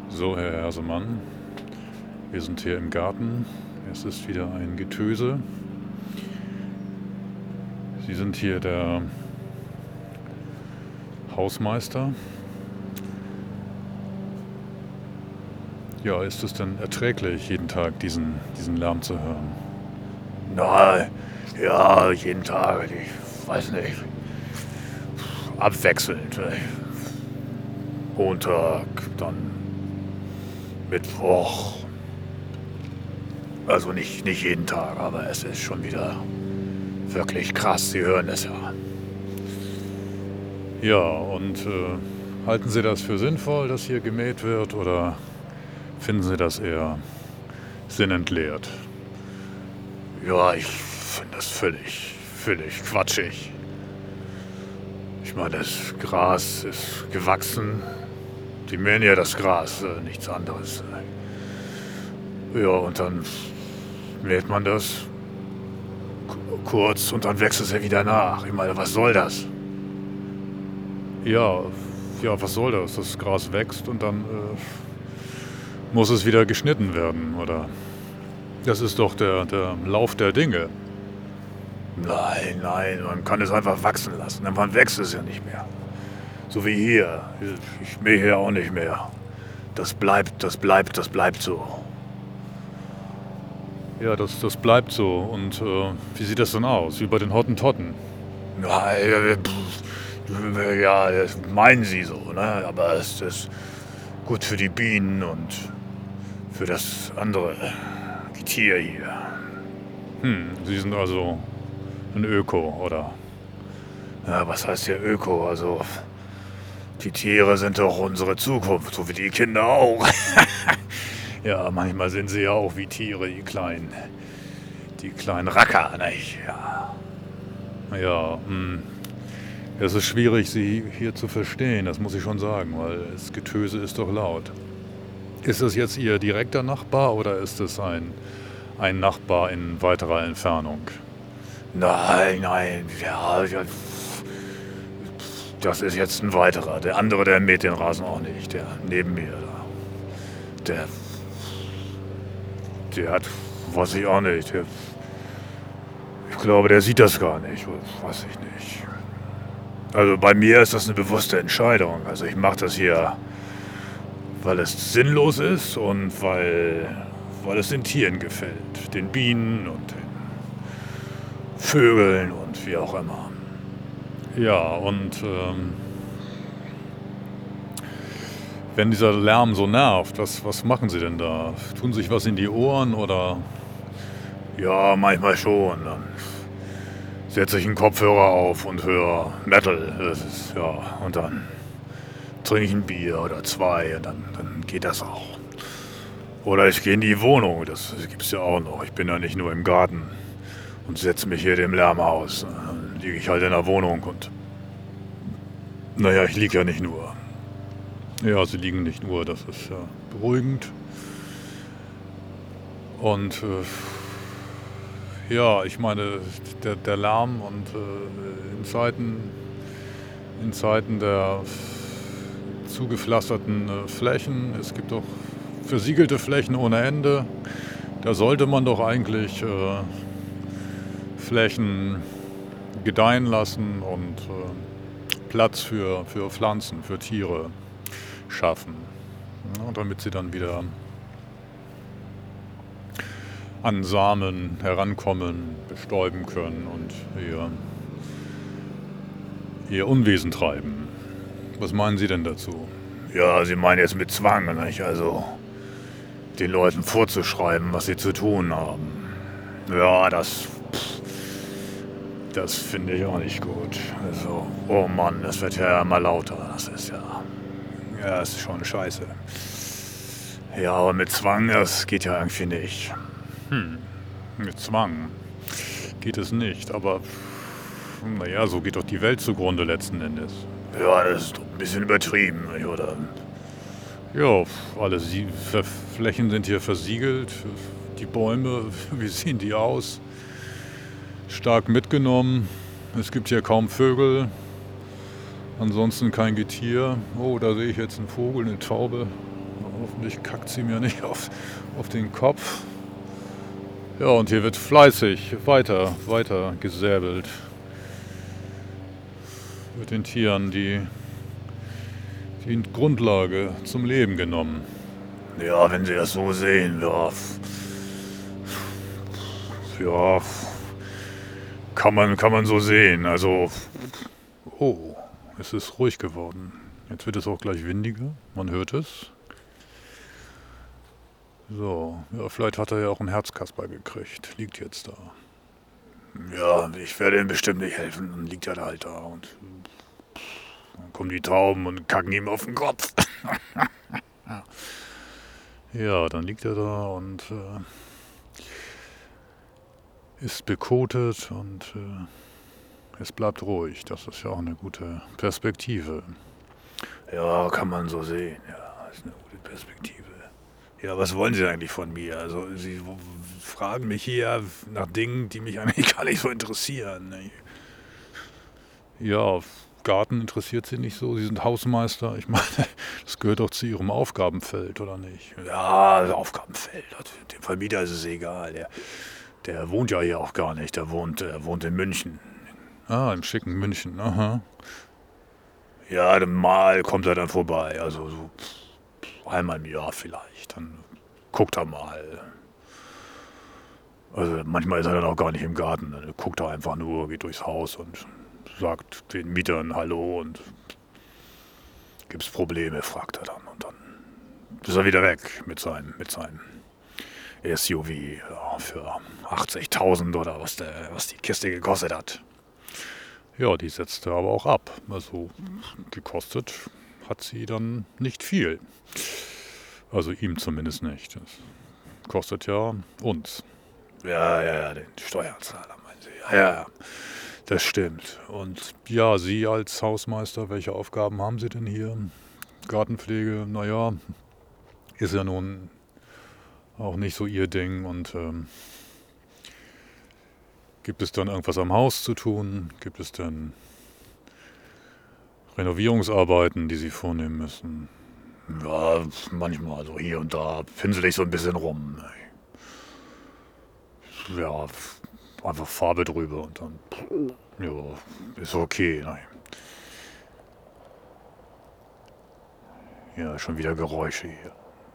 So, Herr Hersemann, wir sind hier im Garten. Es ist wieder ein Getöse. Sie sind hier der Hausmeister. Ja, ist es denn erträglich, jeden Tag diesen Lärm zu hören? Na, ja, jeden Tag, ich weiß nicht. Abwechselnd. Montag, dann Mittwoch. Also nicht jeden Tag, aber es ist schon wieder wirklich krass. Sie hören es ja. Ja, und halten Sie das für sinnvoll, dass hier gemäht wird, oder finden Sie das eher sinnentleert? Ja, ich finde das völlig quatschig. Ich meine, das Gras ist gewachsen. Die mähen ja das Gras, nichts anderes. Ja, und dann mäht man das kurz und dann wächst es ja wieder nach. Ich meine, was soll das? Ja, was soll das? Das Gras wächst und dann muss es wieder geschnitten werden, oder? Das ist doch der Lauf der Dinge. Nein, man kann es einfach wachsen lassen. Dann wächst es ja nicht mehr. So wie hier. Ich mähe hier auch nicht mehr. Das bleibt so. Ja, das bleibt so. Und wie sieht das dann aus? Wie bei den Hottentotten? Nein, ja, das meinen Sie so, ne? Aber es ist gut für die Bienen und für das andere Getier hier. Sie sind also ein Öko, oder? Ja, was heißt hier Öko? Also, die Tiere sind doch unsere Zukunft, so wie die Kinder auch. Ja, manchmal sind sie ja auch wie Tiere, die kleinen Racker, nicht? Ja. Ja, es ist schwierig, sie hier zu verstehen, das muss ich schon sagen, weil das Getöse ist doch laut. Ist das jetzt Ihr direkter Nachbar oder ist es ein Nachbar in weiterer Entfernung? Nein, ja, das ist jetzt ein weiterer. Der andere, der mäht den Rasen auch nicht. Der neben mir da. Der hat, weiß ich auch nicht. Ich glaube, der sieht das gar nicht. Weiß ich nicht. Also bei mir ist das eine bewusste Entscheidung. Also ich mache das hier, weil es sinnlos ist und weil es den Tieren gefällt. Den Bienen und den Vögeln und wie auch immer. Ja, und wenn dieser Lärm so nervt, was machen Sie denn da? Tun sich was in die Ohren oder? Ja, manchmal schon. Dann setze ich einen Kopfhörer auf und höre Metal. Das ist, ja, und dann trinke ich ein Bier oder zwei und dann geht das auch. Oder ich gehe in die Wohnung, das gibt's ja auch noch. Ich bin ja nicht nur im Garten und setze mich hier dem Lärm aus. Dann liege ich halt in der Wohnung und naja, ich liege ja nicht nur. Ja, Sie liegen nicht nur, das ist ja beruhigend. Und ja, ich meine, der Lärm und in Zeiten der zugepflasterten Flächen, es gibt doch versiegelte Flächen ohne Ende, da sollte man doch eigentlich Flächen gedeihen lassen und Platz für Pflanzen, für Tiere schaffen, ja, damit sie dann wieder an Samen herankommen, bestäuben können und ihr Unwesen treiben. Was meinen Sie denn dazu? Ja, Sie meinen jetzt mit Zwang, nicht? Also den Leuten vorzuschreiben, was sie zu tun haben. Ja, das finde ich auch nicht gut. Also, oh Mann, das wird ja immer lauter. Das ist das ist schon scheiße. Ja, aber mit Zwang, das geht ja irgendwie nicht. Mit Zwang geht es nicht, aber naja, so geht doch die Welt zugrunde letzten Endes. Ja, das ist doch ein bisschen übertrieben, nicht, oder? Ja, alle Flächen sind hier versiegelt. Die Bäume, wie sehen die aus? Stark mitgenommen. Es gibt hier kaum Vögel. Ansonsten kein Getier. Oh, da sehe ich jetzt einen Vogel, eine Taube. Hoffentlich kackt sie mir nicht auf den Kopf. Ja, und hier wird fleißig weiter gesäbelt. Mit den Tieren die Grundlage zum Leben genommen. Ja, wenn Sie das so sehen, ja, kann man so sehen. Also, Oh, es ist ruhig geworden. Jetzt wird es auch gleich windiger. Man hört es. So, ja, vielleicht hat er ja auch einen Herzkasper gekriegt. Liegt jetzt da. ja, ich werde ihm bestimmt nicht helfen. Dann liegt er da halt da und dann kommen die Tauben und kacken ihm auf den Kopf. Ja, dann liegt er da und ist bekotet und es bleibt ruhig. Das ist ja auch eine gute Perspektive. Ja, kann man so sehen. Ja, ist eine gute Perspektive. Ja, was wollen Sie eigentlich von mir? Also, Sie fragen mich hier nach Dingen, die mich eigentlich gar nicht so interessieren. Ne? Ja, Garten interessiert Sie nicht so. Sie sind Hausmeister. Ich meine, das gehört doch zu Ihrem Aufgabenfeld, oder nicht? Ja, das Aufgabenfeld. Dem Vermieter ist es egal. Der wohnt ja hier auch gar nicht. Der wohnt in München. Ah, im schicken München. Aha. Ja, mal kommt er dann vorbei. Also so einmal im Jahr vielleicht. Dann guckt er mal. Also manchmal ist er dann auch gar nicht im Garten. Dann guckt er einfach nur, geht durchs Haus und sagt den Mietern Hallo und gibt's Probleme, fragt er dann. Und dann ist er wieder weg mit seinem SUV ja, für 80.000 oder was die Kiste gekostet hat. Ja, die setzte aber auch ab. Also gekostet hat sie dann nicht viel. Also ihm zumindest nicht. Das kostet ja uns. Ja, den Steuerzahler meinen Sie. Ja, das stimmt. Und ja, Sie als Hausmeister, welche Aufgaben haben Sie denn hier? Gartenpflege, naja, ist ja nun auch nicht so Ihr Ding. Und gibt es dann irgendwas am Haus zu tun? Gibt es denn Renovierungsarbeiten, die Sie vornehmen müssen? Ja, manchmal so hier und da pinsel ich so ein bisschen rum. Ja, einfach Farbe drüber und dann, ja, ist okay. Ne? Ja, schon wieder Geräusche hier.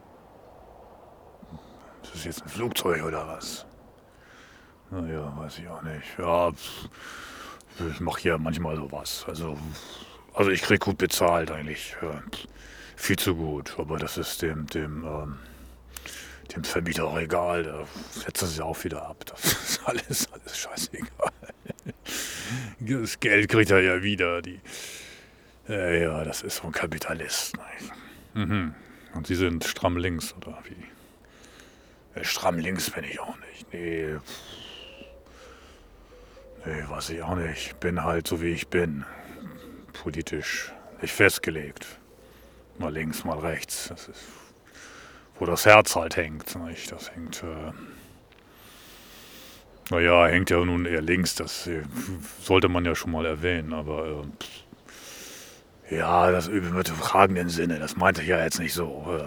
Ist das jetzt ein Flugzeug oder was? Naja, weiß ich auch nicht. Ja, ich mache hier manchmal sowas. Also ich krieg gut bezahlt eigentlich. Ja, viel zu gut. Aber das ist dem Vermieter auch egal. Da setzt er sich auch wieder ab. Das ist alles scheißegal. Das Geld kriegt er ja wieder. Ja, das ist so ein Kapitalist. Ne? Mhm. Und Sie sind stramm links, oder wie? Stramm links bin ich auch nicht. Nee, weiß ich auch nicht. Bin halt so wie ich bin. Politisch nicht festgelegt. Mal links, mal rechts. Das ist, wo das Herz halt hängt. Nicht? Das hängt, hängt ja nun eher links. Das sollte man ja schon mal erwähnen. Aber ja, das Übel mit dem fragenden Sinne. Das meinte ich ja jetzt nicht so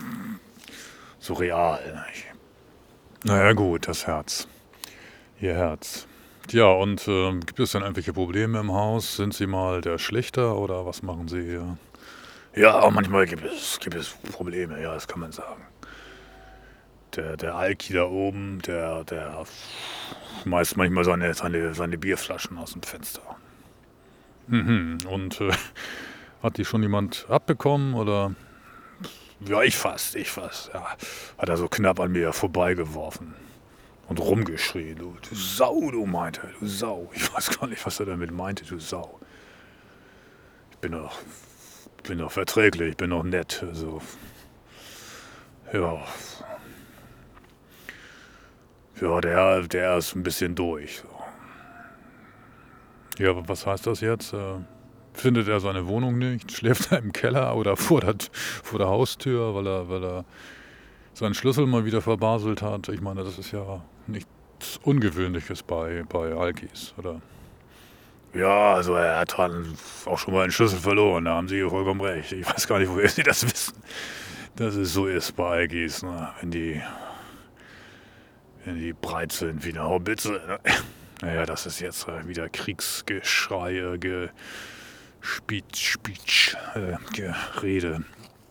real. Nicht? Naja gut, das Herz. Ihr Herz. Ja, und gibt es denn irgendwelche Probleme im Haus? Sind Sie mal der Schlichter oder was machen Sie hier? Ja, auch manchmal gibt es Probleme, ja, das kann man sagen. Der Alki da oben, der schmeißt manchmal seine Bierflaschen aus dem Fenster. Mhm. Und hat die schon jemand abbekommen oder? Ja, ich fast. Ja. Hat er so knapp an mir vorbeigeworfen und rumgeschrien. Du Sau, du meinte, du Sau. Ich weiß gar nicht, was er damit meinte, du Sau. Ich bin doch verträglich, ich bin doch nett. Also, ja. Ja, der ist ein bisschen durch. So. Ja, aber was heißt das jetzt? Findet er seine Wohnung nicht? Schläft er im Keller oder vor der Haustür, weil er seinen Schlüssel mal wieder verbaselt hat? Ich meine, das ist ja nichts Ungewöhnliches bei Alkis, oder? Ja, also er hat dann auch schon mal einen Schlüssel verloren, da haben Sie vollkommen recht. Ich weiß gar nicht, woher Sie das wissen. dass es so ist bei Algis, ne? Wenn die breit sind wie eine Haubitze. Ne? Naja, das ist jetzt wieder Kriegsgeschrei, Gerede.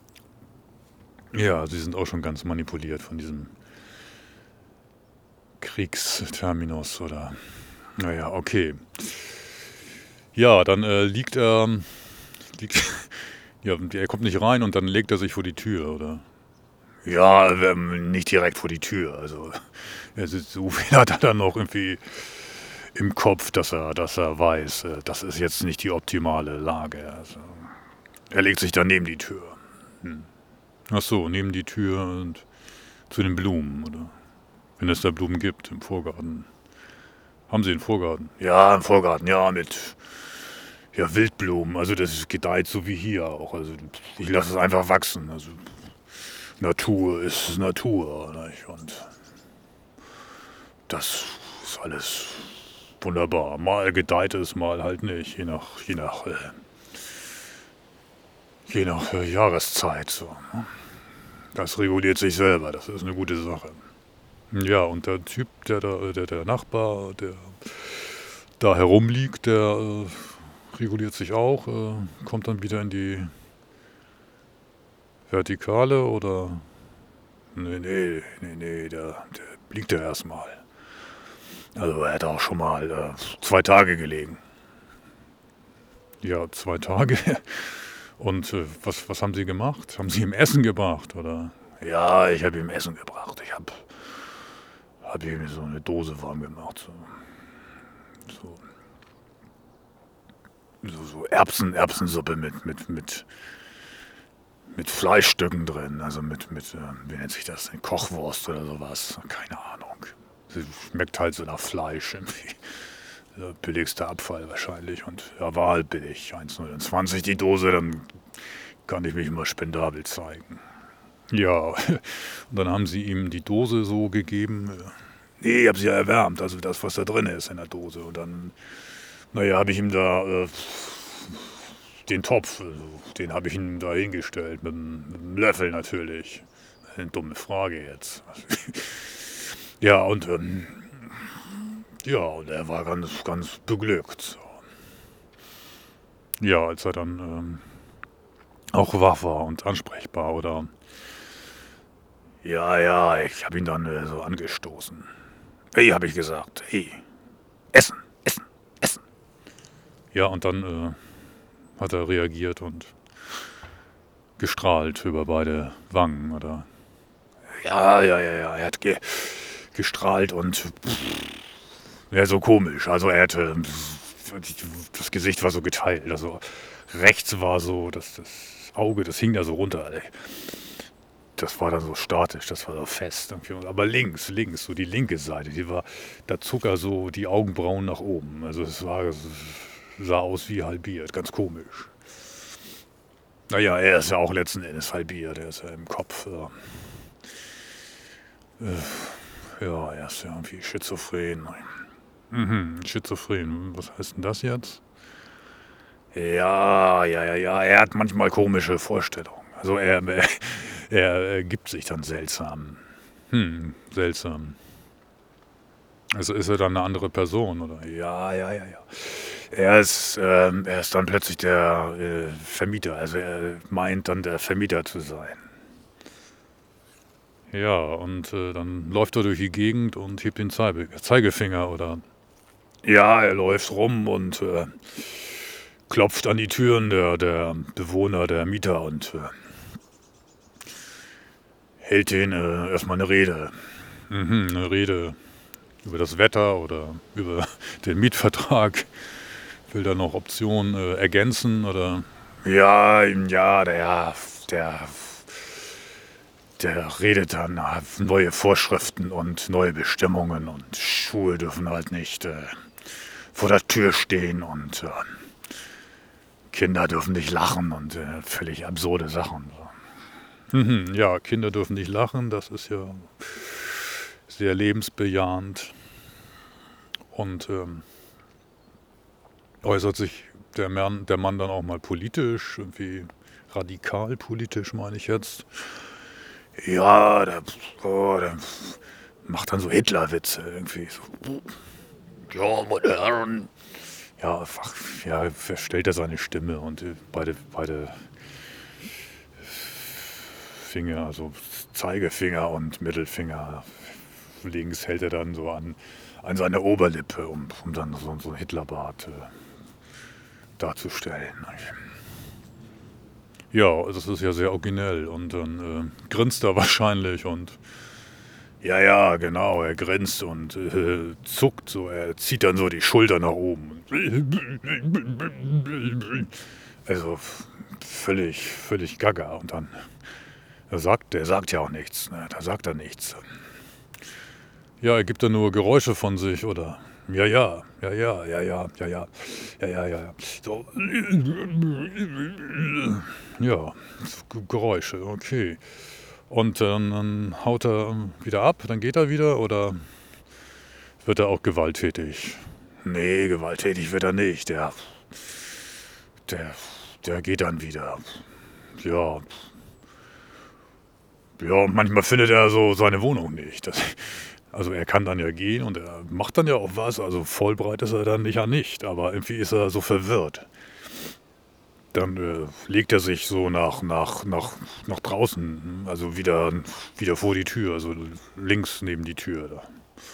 Ja, sie sind auch schon ganz manipuliert von diesem Kriegsterminus oder... Naja, okay. Ja, dann liegt er... ja, er kommt nicht rein und dann legt er sich vor die Tür, oder? Ja, nicht direkt vor die Tür. Also, so viel hat er dann noch irgendwie im Kopf, dass er weiß, das ist jetzt nicht die optimale Lage. Also, er legt sich dann neben die Tür. Ach so, neben die Tür und zu den Blumen, oder? Wenn es da Blumen gibt im Vorgarten. Haben Sie einen Vorgarten? Ja, im Vorgarten, ja, mit Wildblumen. Also das gedeiht so wie hier auch. Also ich lasse es einfach wachsen. Also Natur ist Natur. Nicht? Und das ist alles wunderbar. Mal gedeiht es, mal halt nicht. Je nach Jahreszeit. So. Das reguliert sich selber. Das ist eine gute Sache. Ja, und der Typ, der Nachbar, der da herumliegt, der reguliert sich auch, kommt dann wieder in die Vertikale oder... Nee, der liegt ja erstmal. Also er hat auch schon mal 2 Tage gelegen. Ja, 2 Tage. Und was haben Sie gemacht? Haben Sie ihm Essen gebracht, oder? Ja, ich habe ihm Essen gebracht. Ich habe ihm so eine Dose warm gemacht. So Erbsensuppe mit Fleischstücken drin. Also wie nennt sich das denn? Kochwurst oder sowas. Keine Ahnung. Sie schmeckt halt so nach Fleisch irgendwie. Der billigste Abfall wahrscheinlich. Und ja, war halt billig. 1,29 die Dose, dann kann ich mich immer spendabel zeigen. Ja, und dann haben sie ihm die Dose so gegeben. Nee, ich habe sie ja erwärmt, also das, was da drin ist in der Dose. Und dann, habe ich ihm da den Topf, den habe ich ihm da hingestellt, mit einem Löffel natürlich. Eine dumme Frage jetzt. Ja, und er war ganz, ganz beglückt. So. Ja, als er dann auch wach war und ansprechbar, oder? Ja, ich habe ihn dann so angestoßen. Hey, habe ich gesagt. Hey, Essen. Ja, und dann hat er reagiert und gestrahlt über beide Wangen, oder? Ja. Er hat gestrahlt und so komisch. Also er hatte das Gesicht war so geteilt. Also rechts war so, das Auge, das hing da so runter. Das war dann so statisch, das war so fest. Aber links, so die linke Seite, da zog er so die Augenbrauen nach oben. Also es sah aus wie halbiert, ganz komisch. Naja, er ist ja auch letzten Endes halbiert, er ist ja im Kopf. Er ist ja irgendwie schizophren. Schizophren, was heißt denn das jetzt? Ja, er hat manchmal komische Vorstellungen. Also er gibt sich dann seltsam. Seltsam. Also ist er dann eine andere Person, oder? Ja. Er ist dann plötzlich der Vermieter. Also er meint dann der Vermieter zu sein. Ja, und dann läuft er durch die Gegend und hebt den Zeigefinger, oder? Ja, er läuft rum und klopft an die Türen der Bewohner, der Mieter und hält denen erstmal eine Rede. Eine Rede über das Wetter oder über den Mietvertrag. Will da noch Optionen ergänzen, oder? Ja, der redet dann neue Vorschriften und neue Bestimmungen und Schuhe dürfen halt nicht vor der Tür stehen und Kinder dürfen nicht lachen und völlig absurde Sachen. Ja, Kinder dürfen nicht lachen, das ist ja sehr lebensbejahend. Und äußert sich der Mann dann auch mal politisch, irgendwie radikal politisch, meine ich jetzt. Ja, der macht dann so Hitlerwitze irgendwie. So, ja, meine Herren. Ja, ja, verstellt er seine Stimme und beide Finger, also Zeigefinger und Mittelfinger, links hält er dann so an seine Oberlippe, um dann so einen Hitlerbart darzustellen. Ja, das ist ja sehr originell und dann grinst er wahrscheinlich und Ja, genau, er grinst und zuckt so, er zieht dann so die Schulter nach oben. Also völlig gaga und dann der sagt ja auch nichts, ne? Da sagt er nichts. ja, er gibt dann nur Geräusche von sich oder Ja. so ja, Geräusche, okay. Und dann haut er wieder ab, dann geht er wieder oder wird er auch gewalttätig? Nee, gewalttätig wird er nicht. Der geht dann wieder. Ja. Ja, und manchmal findet er so seine Wohnung nicht. Also er kann dann ja gehen und er macht dann ja auch was. Also voll breit ist er dann nicht. Aber irgendwie ist er so verwirrt. Dann legt er sich so nach draußen. Also wieder vor die Tür. Also links neben die Tür. Da.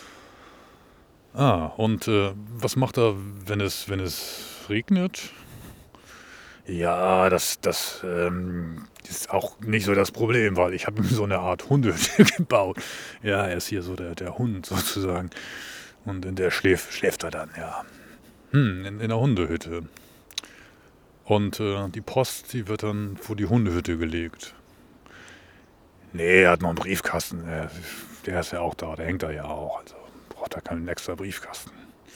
Und was macht er, wenn es regnet? Ja, das ist auch nicht so das Problem, weil ich habe ihm so eine Art Hundehütte gebaut. Ja, er ist hier so der Hund sozusagen. Und in der schläft er dann, ja. In der Hundehütte. Und die Post, die wird dann vor die Hundehütte gelegt. Nee, er hat noch einen Briefkasten. Der ist ja auch da, der hängt da ja auch. Also braucht er keinen extra Briefkasten.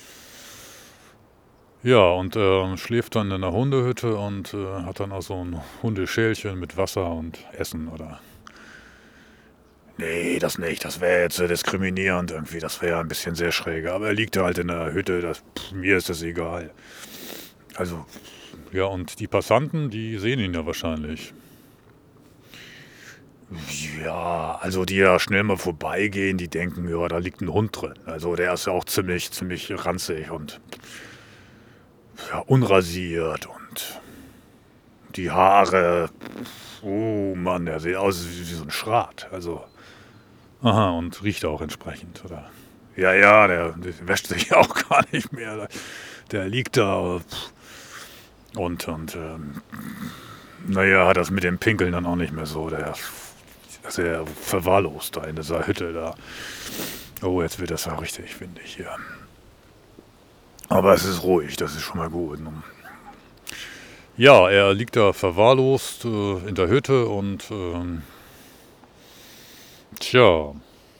Ja, und schläft dann in der Hundehütte und hat dann auch so ein Hundeschälchen mit Wasser und Essen, oder? Nee, das nicht. Das wäre jetzt diskriminierend irgendwie. Das wäre ein bisschen sehr schräg. Aber er liegt da halt in der Hütte. Mir ist das egal. Also, Ja, und die Passanten, die sehen ihn ja wahrscheinlich. ja, also die da schnell mal vorbeigehen, die denken, ja, da liegt ein Hund drin. Also der ist ja auch ziemlich ranzig und ja, unrasiert und die Haare. Oh Mann, der sieht aus wie so ein Schrat. Also, Aha, und riecht auch entsprechend, oder? ja, der wäscht sich auch gar nicht mehr. Der liegt da und naja, hat das mit dem Pinkeln dann auch nicht mehr so. Der ist sehr verwahrlost da in dieser Hütte da. Oh, jetzt wird das ja richtig, finde ich hier. Aber es ist ruhig, das ist schon mal gut. Ja, er liegt da verwahrlost in der Hütte und tja.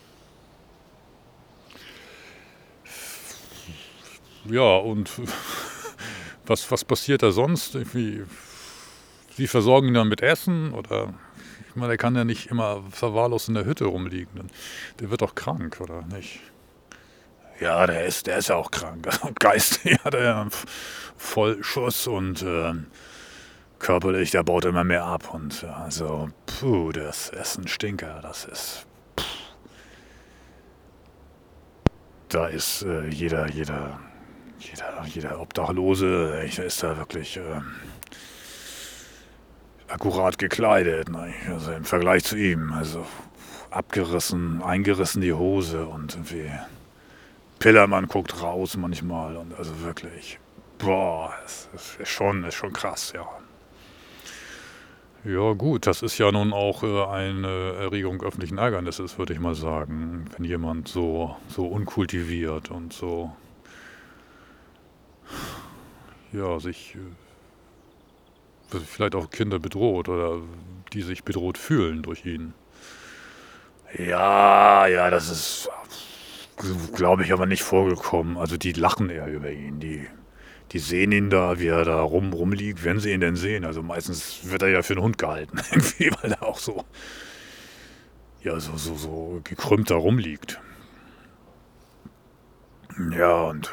Ja, und was passiert da sonst? Irgendwie, Sie versorgen ihn dann mit Essen oder ich meine, er kann ja nicht immer verwahrlost in der Hütte rumliegen. Der wird doch krank, oder nicht? Ja, der ist ja auch krank. Also geistig hat er ja Vollschuss und körperlich, der baut immer mehr ab. Und also, das ist ein Stinker. Das ist. Da ist jeder Obdachlose, ist da wirklich akkurat gekleidet. Ne? Also im Vergleich zu ihm. Also eingerissen die Hose und irgendwie. Pillermann guckt raus manchmal und also wirklich, boah, es ist schon krass, ja. Ja gut, das ist ja nun auch eine Erregung öffentlichen Ärgernisses, würde ich mal sagen, wenn jemand so unkultiviert und so, ja, sich vielleicht auch Kinder bedroht oder die sich bedroht fühlen durch ihn. Ja, das ist, glaube ich, aber nicht vorgekommen. Also die lachen eher über ihn, die sehen ihn da, wie er da rumliegt, wenn sie ihn denn sehen. Also meistens wird er ja für einen Hund gehalten, irgendwie, weil er auch so, ja, so gekrümmt da rumliegt. Ja, und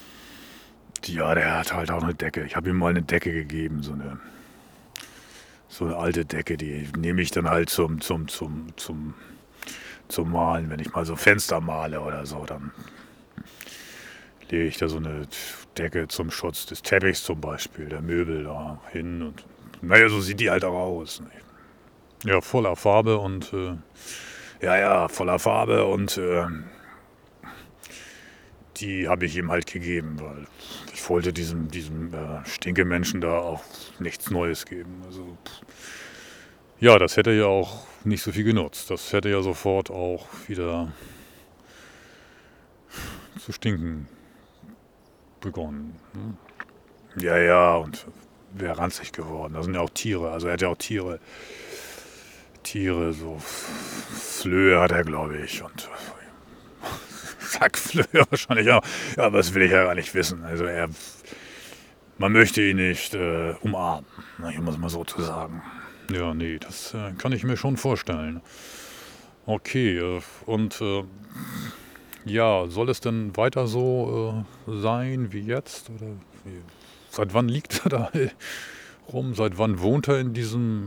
ja, der hat halt auch eine Decke. Ich habe ihm mal eine Decke gegeben, so So eine alte Decke, die nehme ich dann halt zum Malen. Wenn ich mal so Fenster male oder so, dann lege ich da so eine Decke zum Schutz des Teppichs zum Beispiel, der Möbel da hin. Und naja, so sieht die halt auch aus. Nicht? Ja, voller Farbe und Ja, voller Farbe und die habe ich ihm halt gegeben, weil ich wollte diesem Stinkemenschen da auch nichts Neues geben. Also, ja, das hätte ja auch nicht so viel genutzt. Das hätte ja sofort auch wieder zu stinken begonnen. Ne? ja, und wäre ranzig geworden. Da sind ja auch Tiere, also er hat ja auch Tiere, so Flöhe hat er, glaube ich, und Sackflöhe wahrscheinlich auch. Ja, aber das will ich ja gar nicht wissen. Also man möchte ihn nicht umarmen, um es mal so zu sagen. Ja, nee, das kann ich mir schon vorstellen. Okay, und ja, soll es denn weiter so sein wie jetzt? Oder seit wann liegt er da rum? Seit wann wohnt er in diesem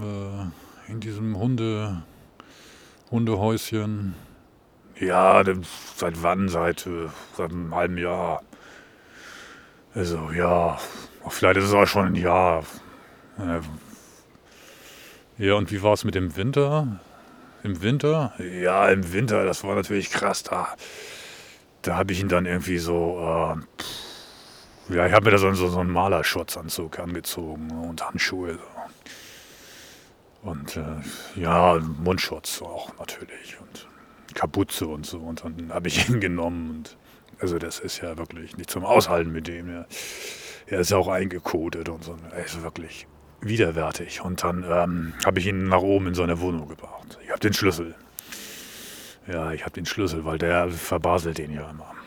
Hundehäuschen? Ja, seit wann? Seit einem halben Jahr. Also ja, vielleicht ist es auch schon ein Jahr. Ja, und wie war es mit dem Winter? Im Winter? Ja, im Winter, das war natürlich krass. Da habe ich ihn dann irgendwie so, ja, ich habe mir da so einen Malerschutzanzug angezogen und Handschuhe. So. Und ja, Mundschutz auch natürlich und Kapuze und so. Und dann habe ich ihn genommen. Und also das ist ja wirklich nicht zum Aushalten mit dem. Ja. Er ist ja auch eingekodet und so. Er ist wirklich widerwärtig. Und dann habe ich ihn nach oben in seine Wohnung gebracht. Ich habe den Schlüssel. Ja, ich habe den Schlüssel, weil der verbaselt den ja immer.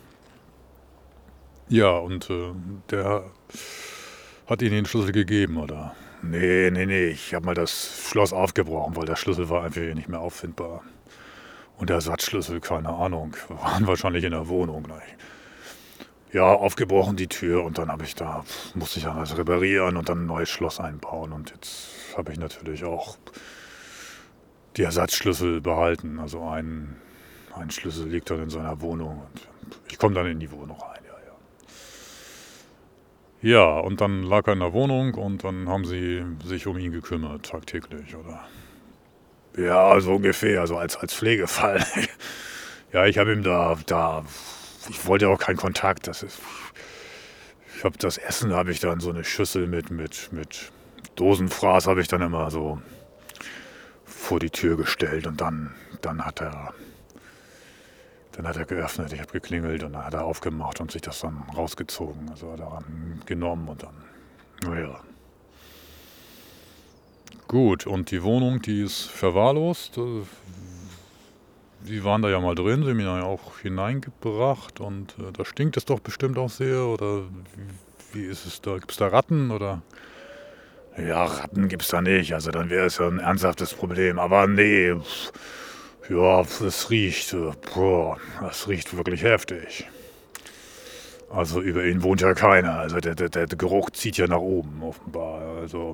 Ja, und der hat Ihnen den Schlüssel gegeben, oder? Nee, ich habe mal das Schloss aufgebrochen, weil der Schlüssel war einfach nicht mehr auffindbar. Und der Ersatzschlüssel, keine Ahnung, waren wahrscheinlich in der Wohnung. Ne? Ja, aufgebrochen die Tür und dann musste ich dann das reparieren und dann ein neues Schloss einbauen. Und jetzt habe ich natürlich auch die Ersatzschlüssel behalten. Also ein Schlüssel liegt dann in seiner Wohnung und ich komme dann in die Wohnung rein. Ja, und dann lag er in der Wohnung und dann haben Sie sich um ihn gekümmert, tagtäglich, oder? Ja, so ungefähr, also als Pflegefall. Ja, ich habe ihm ich wollte auch keinen Kontakt. Ich habe das Essen, habe ich dann so eine Schüssel mit Dosenfraß, habe ich dann immer so vor die Tür gestellt und dann hat er geöffnet, ich habe geklingelt und dann hat er aufgemacht und sich das dann rausgezogen. Also hat er genommen und dann, naja. Gut, und die Wohnung, die ist verwahrlost. Sie waren da ja mal drin, Sie haben ihn ja auch hineingebracht und da stinkt es doch bestimmt auch sehr. Oder wie ist es da? Gibt es da Ratten oder? Ja, Ratten gibt's da nicht, also dann wäre es ja ein ernsthaftes Problem. Aber nee, ja, das riecht wirklich heftig. Also über ihn wohnt ja keiner, also der Geruch zieht ja nach oben offenbar. Also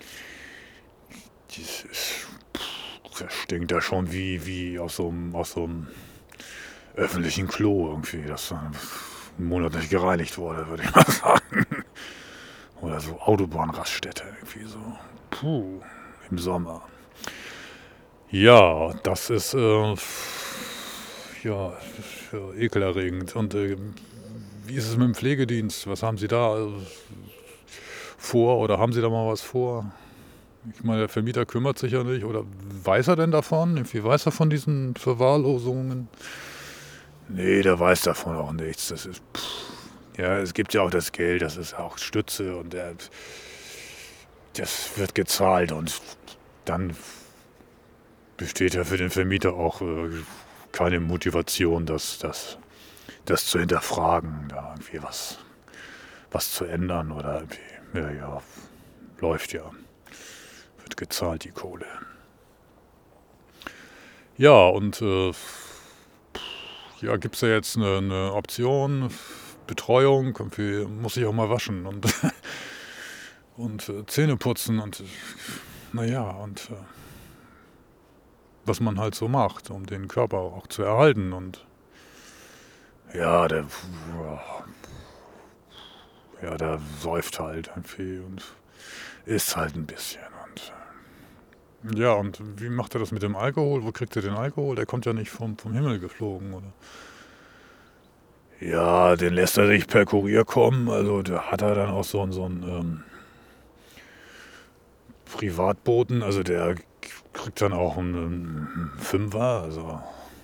das stinkt ja schon wie aus so einem öffentlichen Klo irgendwie, das einen Monat nicht gereinigt wurde, würde ich mal sagen. Oder so Autobahnraststätte irgendwie so. Puh, im Sommer. Ja, das ist ja, ekelerregend. Und wie ist es mit dem Pflegedienst? Was haben Sie da vor oder haben Sie da mal was vor? Ich meine, der Vermieter kümmert sich ja nicht. Oder weiß er denn davon? Wie weiß er von diesen Verwahrlosungen? Nee, der weiß davon auch nichts. Ja, es gibt ja auch das Geld, das ist auch Stütze und das wird gezahlt und dann besteht ja für den Vermieter auch keine Motivation, das zu hinterfragen, da irgendwie was zu ändern oder irgendwie, ja, läuft ja. Wird gezahlt, die Kohle. Ja, und ja, gibt es ja jetzt eine Option, Betreuung, irgendwie muss ich auch mal waschen und Zähne putzen und naja, und was man halt so macht, um den Körper auch zu erhalten. Und Ja, der säuft halt irgendwie und isst halt ein bisschen. ja, und wie macht er das mit dem Alkohol? Wo kriegt er den Alkohol? Der kommt ja nicht vom Himmel geflogen, oder? Ja, den lässt er sich per Kurier kommen. Also da hat er dann auch so einen Privatboten. Also der kriegt dann auch einen Fünfer. Also,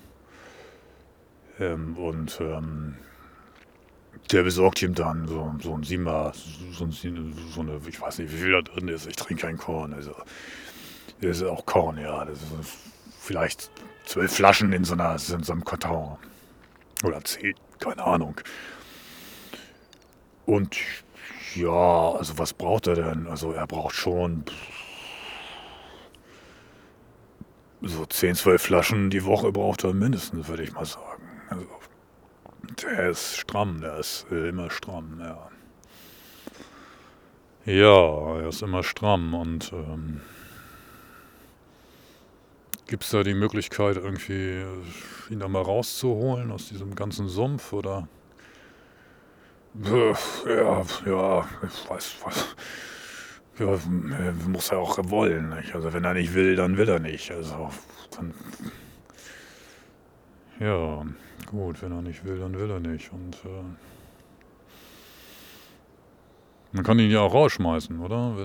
und der besorgt ihm dann so ein Siebener, so eine, ich weiß nicht, wie viel da drin ist. Ich trinke kein Korn. Also das ist auch Korn, ja. Das ist vielleicht 12 Flaschen in so einem Karton. Oder 10, keine Ahnung. Und ja, also was braucht er denn? Also er braucht schon so 10, 12 Flaschen die Woche braucht er mindestens, würde ich mal sagen. Also der ist stramm, der ist immer stramm, ja. Ja, er ist immer stramm. Und gibt es da die Möglichkeit, irgendwie ihn da mal rauszuholen aus diesem ganzen Sumpf, oder? Ja, ich weiß was. Ja, muss er auch wollen, nicht? Also wenn er nicht will, dann will er nicht. Also dann, Ja, gut, wenn er nicht will, dann will er nicht. Und man kann ihn ja auch rausschmeißen, oder?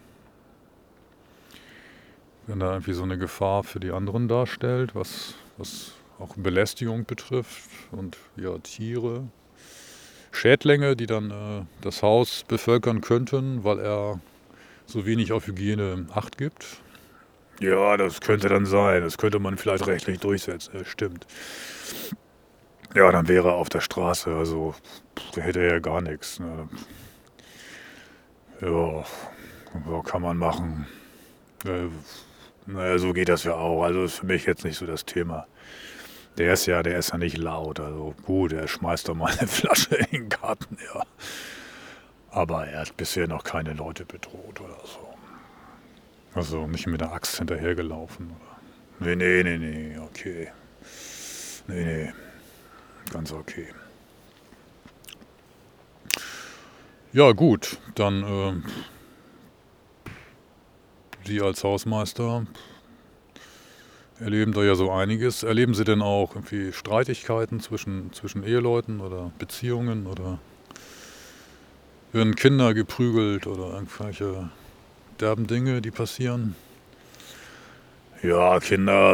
Wenn er irgendwie so eine Gefahr für die anderen darstellt, was auch Belästigung betrifft und ja, Tiere, Schädlinge, die dann das Haus bevölkern könnten, weil er so wenig auf Hygiene Acht gibt. ja, das könnte dann sein. Das könnte man vielleicht rechtlich durchsetzen. Ja, stimmt. Ja, dann wäre er auf der Straße. Also da hätte er ja gar nichts. Ne? Ja, kann man machen. Naja, so geht das ja auch. Also ist für mich jetzt nicht so das Thema. Der ist ja nicht laut. Also gut, er schmeißt doch mal eine Flasche in den Garten, ja. Aber er hat bisher noch keine Leute bedroht oder so. Also nicht mit der Axt hinterhergelaufen, oder? Nee, okay. Nee, ganz okay. Ja, gut, dann Sie als Hausmeister erleben da ja so einiges. Erleben Sie denn auch irgendwie Streitigkeiten zwischen Eheleuten oder Beziehungen, oder werden Kinder geprügelt oder irgendwelche derben Dinge, die passieren? Ja, Kinder,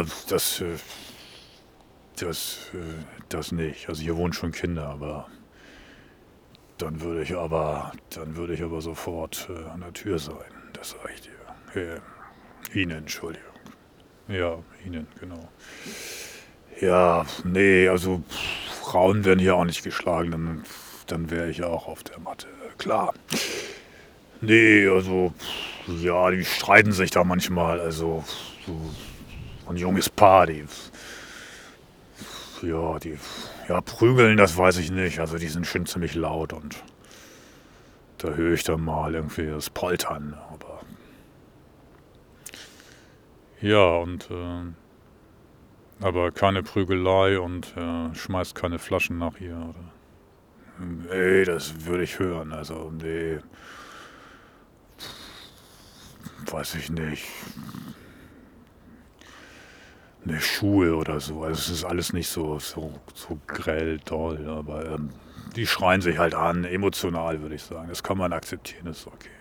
das nicht. Also hier wohnen schon Kinder, aber dann würde ich aber sofort an der Tür sein. Das sage ich dir. Ihnen, Entschuldigung. Ja, Ihnen, genau. Ja, nee, also Frauen werden hier auch nicht geschlagen, dann wäre ich ja auch auf der Matte. Klar. Nee, also ja, die streiten sich da manchmal. Also so ein junges Paar, die prügeln, das weiß ich nicht. Also die sind schon ziemlich laut und da höre ich dann mal irgendwie das Poltern. Aber Ja, und aber keine Prügelei, und schmeißt keine Flaschen nach ihr, oder? nee, das würde ich hören. Also nee, weiß ich nicht. Eine Schuhe oder so. Also es ist alles nicht so grell doll, aber die schreien sich halt an, emotional würde ich sagen. Das kann man akzeptieren, das ist okay.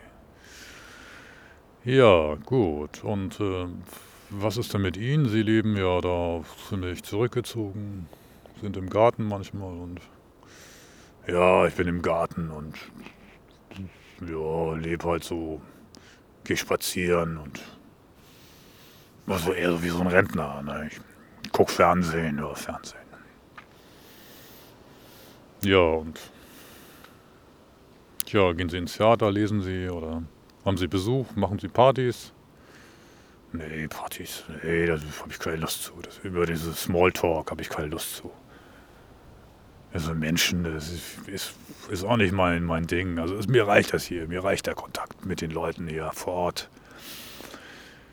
Ja, gut. Und was ist denn mit Ihnen? Sie leben ja da ziemlich zurückgezogen, sind im Garten manchmal und Ja, ich bin im Garten und ja, lebe halt so, gehe spazieren und also eher so wie so ein Rentner. Ne? Ich guck Fernsehen, ja, Fernsehen. ja, und ja, gehen Sie ins Theater, lesen Sie, oder haben Sie Besuch, machen Sie Partys? Nee, Partys, nee, da habe ich keine Lust zu. Über dieses Smalltalk habe ich keine Lust zu. Also Menschen, das ist auch nicht mein Ding. Also mir reicht das hier, mir reicht der Kontakt mit den Leuten hier vor Ort.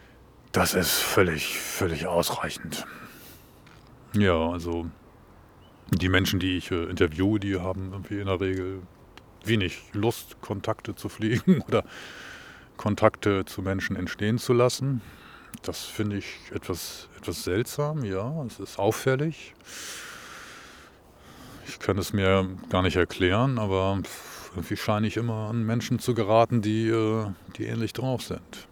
Das ist völlig ausreichend. Ja, also die Menschen, die ich interviewe, die haben irgendwie in der Regel wenig Lust, Kontakte zu pflegen oder Kontakte zu Menschen entstehen zu lassen. Das finde ich etwas seltsam, ja, es ist auffällig. Ich kann es mir gar nicht erklären, aber irgendwie scheine ich immer an Menschen zu geraten, die ähnlich drauf sind.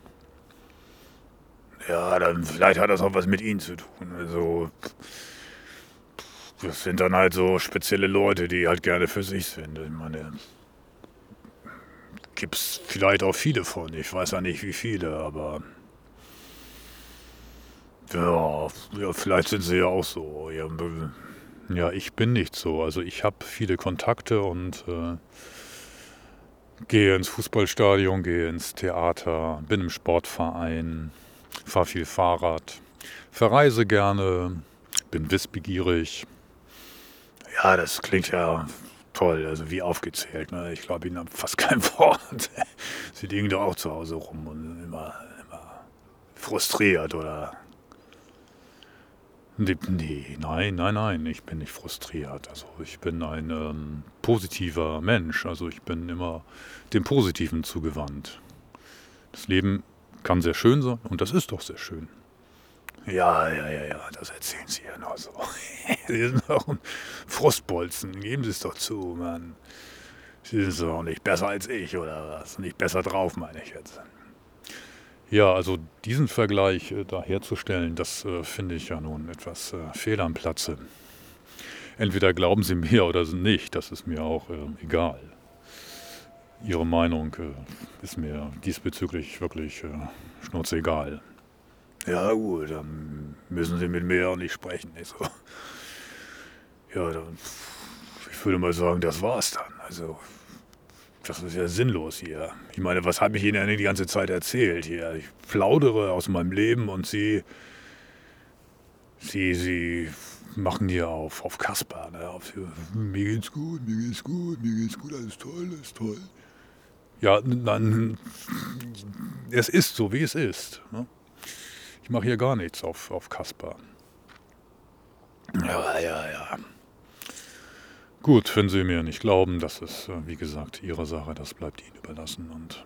Ja, dann vielleicht hat das auch was mit ihnen zu tun. Also, das sind dann halt so spezielle Leute, die halt gerne für sich sind. Ich meine, gibt's vielleicht auch viele von. Ich weiß ja nicht, wie viele, aber ja, vielleicht sind sie ja auch so. Ja, ich bin nicht so. Also ich habe viele Kontakte und gehe ins Fußballstadion, gehe ins Theater, bin im Sportverein, fahre viel Fahrrad, verreise gerne, bin wissbegierig. Ja, das klingt ja toll, also wie aufgezählt. Ne? Ich glaube, Ihnen haben fast kein Wort. Sie liegen doch auch zu Hause rum und sind immer frustriert, oder? Nein, ich bin nicht frustriert. Also ich bin ein positiver Mensch. Also ich bin immer dem Positiven zugewandt. Das Leben kann sehr schön sein und das ist doch sehr schön. Ja, das erzählen Sie ja noch so. Sie sind doch ein Frustbolzen, geben Sie es doch zu, Mann. Sie sind doch nicht besser als ich, oder was? Nicht besser drauf, meine ich jetzt. Ja, also diesen Vergleich da herzustellen, das finde ich ja nun etwas fehl am Platze. Entweder glauben Sie mir oder nicht, das ist mir auch egal. Ihre Meinung ist mir diesbezüglich wirklich schnurzegal. Ja gut, dann müssen Sie mit mir auch nicht sprechen. Nicht so. Ja, dann, ich würde mal sagen, das war's dann. Also, das ist ja sinnlos hier. Ich meine, was habe ich Ihnen denn die ganze Zeit erzählt hier? Ich plaudere aus meinem Leben und Sie machen hier auf Kasper, ne? Mir geht's gut, alles toll. Ja, nein, es ist so, wie es ist. Ne? Ich mache hier gar nichts auf Kasper. Ja. Gut, wenn Sie mir nicht glauben, das ist, wie gesagt, Ihre Sache, das bleibt Ihnen überlassen. Und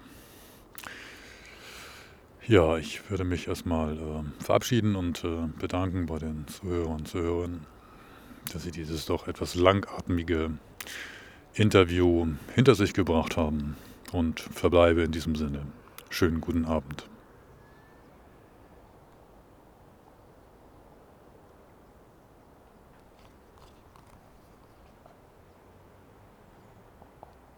ja, ich würde mich erstmal verabschieden und bedanken bei den Zuhörern und Zuhörern, dass Sie dieses doch etwas langatmige Interview hinter sich gebracht haben und verbleibe in diesem Sinne. Schönen guten Abend.